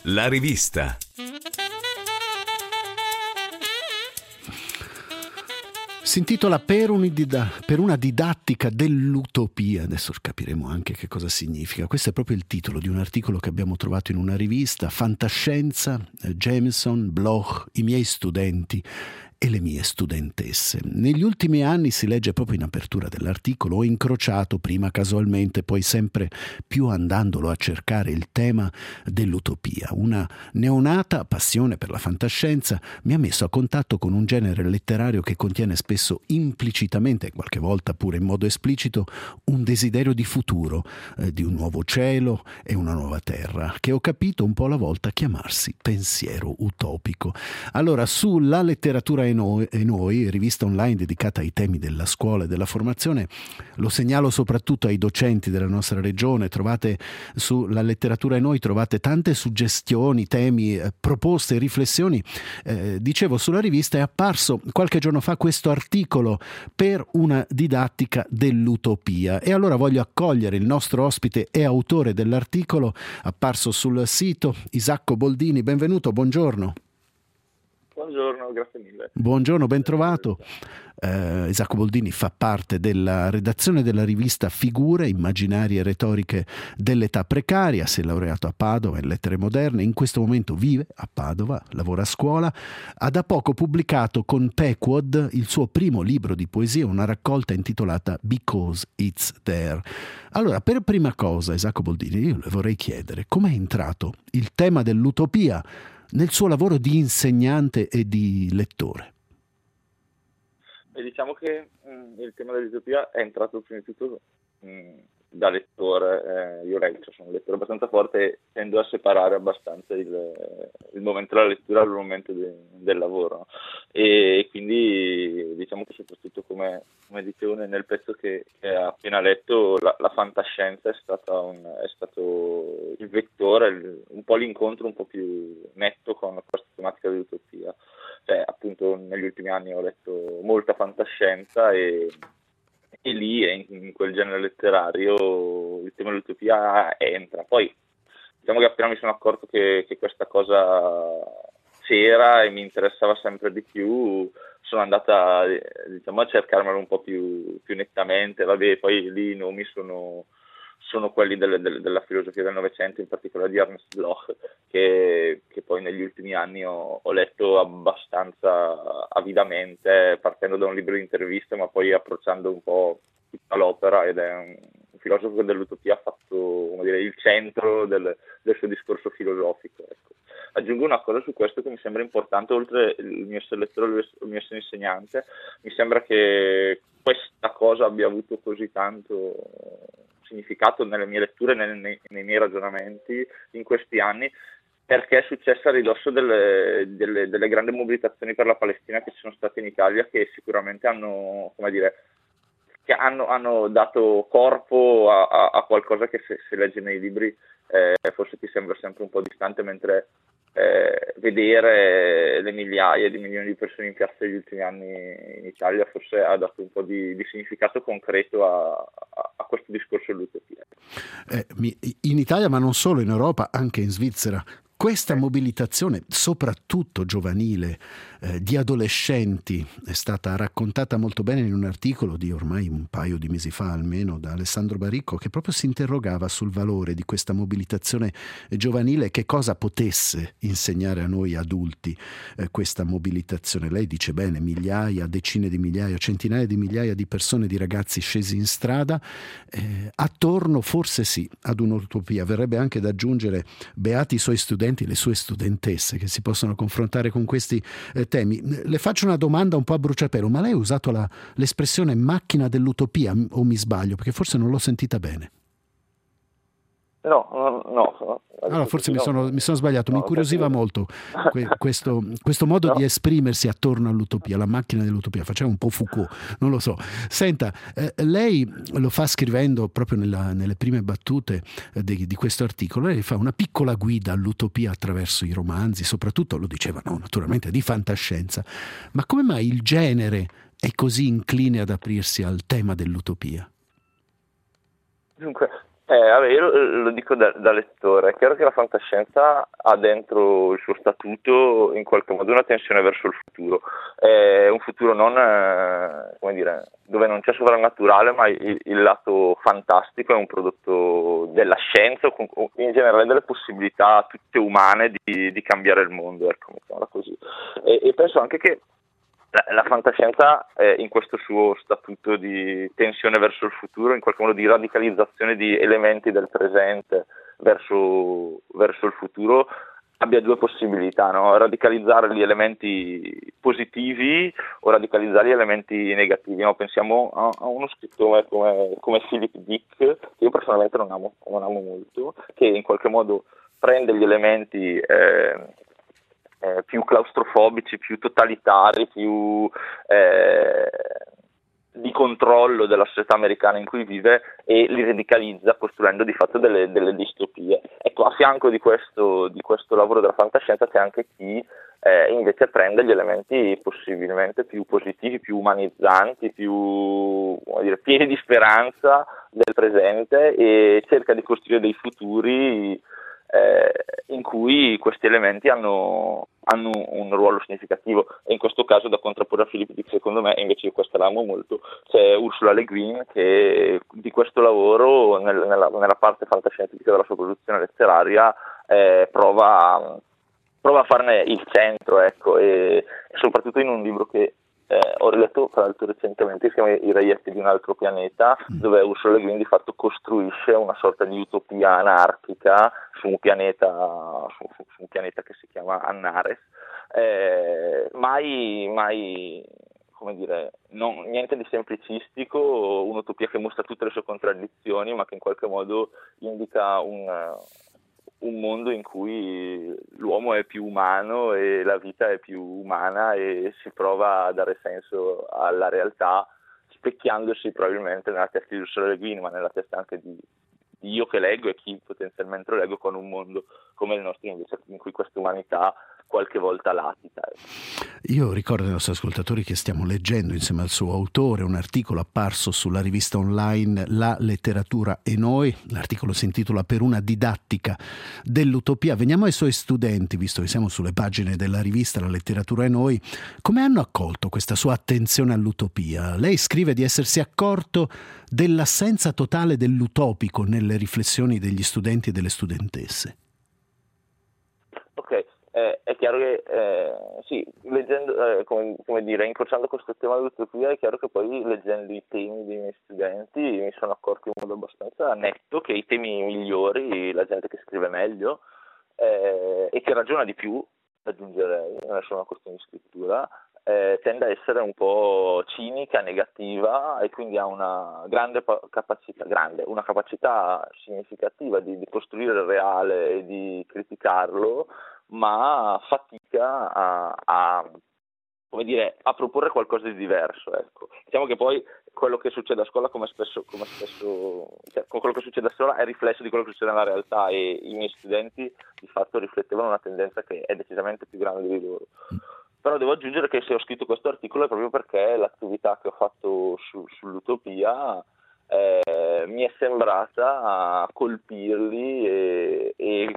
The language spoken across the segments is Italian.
La rivista. Si intitola per una didattica dell'utopia. Adesso capiremo anche che cosa significa. Questo è proprio il titolo di un articolo che abbiamo trovato in una rivista, Fantascienza, Jameson, Bloch, i miei studenti e le mie studentesse. Negli ultimi anni, si legge proprio in apertura dell'articolo, ho incrociato, prima casualmente, poi sempre più andandolo a cercare, il tema dell'utopia. Una neonata passione per la fantascienza mi ha messo a contatto con un genere letterario che contiene spesso implicitamente, e qualche volta pure in modo esplicito, un desiderio di futuro, di un nuovo cielo e una nuova terra, che ho capito un po' alla volta chiamarsi pensiero utopico. Allora, sulla letteratura e noi, rivista online dedicata ai temi della scuola e della formazione, lo segnalo soprattutto ai docenti della nostra regione. Trovate sulla letteratura e noi tante suggestioni, temi, proposte, riflessioni. Dicevo, sulla rivista è apparso qualche giorno fa questo articolo per una didattica dell'utopia, e allora voglio accogliere il nostro ospite e autore dell'articolo apparso sul sito, Isacco Boldini. Benvenuto, buongiorno. Buongiorno, grazie mille. Buongiorno, ben trovato. Isacco Boldini fa parte della redazione della rivista Figure, immaginarie e retoriche dell'età precaria. Si è laureato a Padova in lettere moderne, in questo momento vive a Padova, lavora a scuola. Ha da poco pubblicato con Pequod il suo primo libro di poesia, una raccolta intitolata Because It's There. Allora, per prima cosa, Isacco Boldini, io le vorrei chiedere come è entrato il tema dell'utopia nel suo lavoro di insegnante e di lettore. E diciamo che il tema dell'utopia è entrato prima di tutto da lettore. Io sono un lettore abbastanza forte e tendo a separare abbastanza il momento della lettura dal momento del lavoro, no? E quindi diciamo che soprattutto come dicevo nel pezzo che ha appena letto, la fantascienza è stato il vettore, un po' l'incontro un po' più netto con questa tematica dell'utopia. Cioè, appunto, negli ultimi anni ho letto molta fantascienza e lì, in quel genere letterario, il tema dell'utopia entra. Poi, diciamo che appena mi sono accorto che questa cosa c'era e mi interessava sempre di più, sono andata, a cercarmelo un po' più nettamente. Vabbè, poi lì i nomi sono quelli della filosofia del Novecento, in particolare di Ernst Bloch, che poi negli ultimi anni ho letto abbastanza avidamente, partendo da un libro di interviste, ma poi approcciando un po' tutta l'opera, ed è un filosofo che dell'utopia ha fatto, il centro del suo discorso filosofico. Ecco. Aggiungo una cosa su questo che mi sembra importante, oltre il mio essere lettore e il mio essere insegnante. Mi sembra che questa cosa abbia avuto così tanto significato nelle mie letture, nei miei ragionamenti in questi anni, perché è successa a ridosso delle grandi mobilitazioni per la Palestina che ci sono state in Italia, che sicuramente hanno dato corpo a qualcosa che se legge nei libri forse ti sembra sempre un po' distante, mentre vedere le migliaia di milioni di persone in piazza negli ultimi anni in Italia forse ha dato un po' di significato concreto a questo discorso dell'utopia. In Italia, ma non solo, in Europa, anche in Svizzera, questa mobilitazione, soprattutto giovanile, di adolescenti, è stata raccontata molto bene in un articolo di ormai un paio di mesi fa almeno, da Alessandro Baricco, che proprio si interrogava sul valore di questa mobilitazione giovanile, che cosa potesse insegnare a noi adulti questa mobilitazione. Lei dice bene, migliaia, decine di migliaia, centinaia di migliaia di persone, di ragazzi scesi in strada, attorno forse sì ad un'utopia. Verrebbe anche da aggiungere beati i suoi studenti, le sue studentesse, che si possono confrontare con questi temi. Le faccio una domanda un po' a bruciapelo, ma lei ha usato l'espressione macchina dell'utopia, o mi sbaglio? Perché forse non l'ho sentita bene. No. Allora, forse mi sono sbagliato, mi incuriosiva molto questo modo di esprimersi attorno all'utopia, la macchina dell'utopia. Faceva un po' Foucault, non lo so. Senta, lei lo fa scrivendo proprio nelle prime battute di questo articolo. Lei fa una piccola guida all'utopia attraverso i romanzi, soprattutto, lo dicevano naturalmente, di fantascienza. Ma come mai il genere è così incline ad aprirsi al tema dell'utopia? Dunque, Vabbè, io lo dico da lettore, è chiaro che la fantascienza ha dentro il suo statuto in qualche modo una tensione verso il futuro, è un futuro non, come dire, dove non c'è sovrannaturale, ma il lato fantastico è un prodotto della scienza o in generale delle possibilità tutte umane di cambiare il mondo, ecco, mettiamola così. E penso anche che la fantascienza in questo suo statuto di tensione verso il futuro, in qualche modo di radicalizzazione di elementi del presente verso il futuro, abbia due possibilità, no? Radicalizzare gli elementi positivi o radicalizzare gli elementi negativi. No? Pensiamo a uno scrittore come Philip Dick, che io personalmente non amo molto, che in qualche modo prende gli elementi più claustrofobici, più totalitari, più di controllo della società americana in cui vive e li radicalizza costruendo di fatto delle distopie. Ecco, a fianco di questo lavoro della fantascienza c'è anche chi invece prende gli elementi possibilmente più positivi, più umanizzanti, più, come dire, pieni di speranza del presente e cerca di costruire dei futuri in cui questi elementi hanno un ruolo significativo, e in questo caso da contrapporre a Philip Dick, secondo me, e invece io questa l'amo molto, c'è Ursula Le Guin che di questo lavoro nella parte fantascientifica della sua produzione letteraria prova a farne il centro, ecco, e soprattutto in un libro che ho riletto tra l'altro recentemente, si chiama I reietti di un altro pianeta, dove Ursula Le Guin di fatto costruisce una sorta di utopia anarchica su un pianeta che si chiama Annares, mai come dire, niente di semplicistico, un'utopia che mostra tutte le sue contraddizioni, ma che in qualche modo indica un mondo in cui l'uomo è più umano e la vita è più umana e si prova a dare senso alla realtà, specchiandosi probabilmente nella testa di Ursula Le Guin, ma nella testa anche di io che leggo e chi potenzialmente lo leggo, con un mondo come il nostro invece in cui questa umanità qualche volta latita. Io ricordo ai nostri ascoltatori che stiamo leggendo insieme al suo autore un articolo apparso sulla rivista online La letteratura e noi. L'articolo si intitola Per una didattica dell'utopia. Veniamo ai suoi studenti, visto che siamo sulle pagine della rivista La letteratura e noi. Come hanno accolto questa sua attenzione all'utopia? Lei scrive di essersi accorto dell'assenza totale dell'utopico nelle riflessioni degli studenti e delle studentesse. Ok. È chiaro che sì, leggendo, come dire, incrociando questo tema dell'utopia, è chiaro che poi leggendo i temi dei miei studenti mi sono accorto in modo abbastanza netto che i temi migliori, la gente che scrive meglio e che ragiona di più, aggiungerei, non è solo una questione di scrittura, tende a essere un po' cinica, negativa, e quindi ha una grande una capacità significativa di costruire il reale e di criticarlo, ma fatica come dire, a proporre qualcosa di diverso, ecco. Diciamo che poi quello che succede a scuola, come spesso cioè, quello che succede a scuola è riflesso di quello che succede nella realtà, e i miei studenti di fatto riflettevano una tendenza che è decisamente più grande di loro. Però devo aggiungere che se ho scritto questo articolo è proprio perché l'attività che ho fatto sull'utopia mi è sembrata colpirli e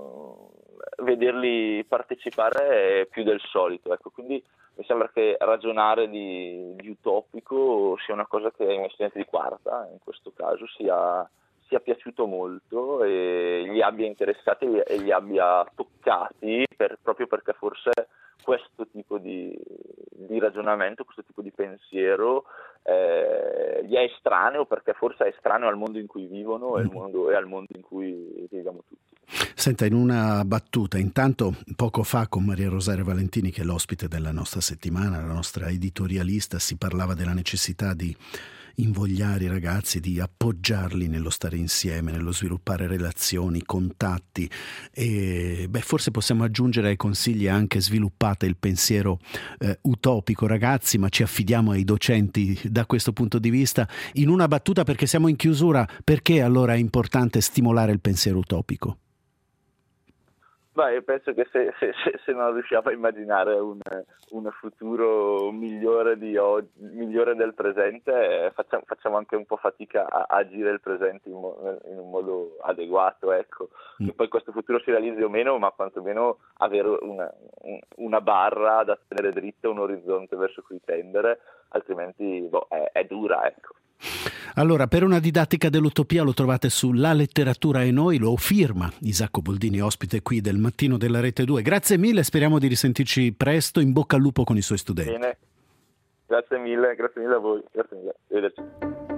vederli partecipare più del solito, ecco. Quindi mi sembra che ragionare di utopico sia una cosa che ai miei studenti di quarta, in questo caso, sia piaciuto molto e gli abbia interessati e li abbia toccati, proprio perché forse questo tipo di ragionamento, questo tipo di pensiero gli è estraneo, perché forse è estraneo al mondo in cui vivono e al mondo in cui viviamo tutti. Senta, in una battuta, intanto poco fa con Maria Rosaria Valentini, che è l'ospite della nostra settimana, la nostra editorialista, si parlava della necessità di invogliare i ragazzi, di appoggiarli nello stare insieme, nello sviluppare relazioni, contatti, e forse possiamo aggiungere ai consigli anche: sviluppate il pensiero utopico, ragazzi, ma ci affidiamo ai docenti da questo punto di vista. In una battuta, perché siamo in chiusura, perché allora è importante stimolare il pensiero utopico? Beh, io penso che se non riusciamo a immaginare un futuro migliore migliore del presente, facciamo anche un po' fatica a agire il presente in un modo adeguato, ecco. Che poi questo futuro si realizzi o meno, ma quantomeno avere una barra da tenere dritta, un orizzonte verso cui tendere, altrimenti è dura, ecco. Allora, per una didattica dell'utopia lo trovate su La Letteratura e Noi, lo firma Isacco Boldini, ospite qui del Mattino della Rete 2. Grazie mille, speriamo di risentirci presto, in bocca al lupo con i suoi studenti. Bene, grazie mille a voi, grazie mille, arrivederci.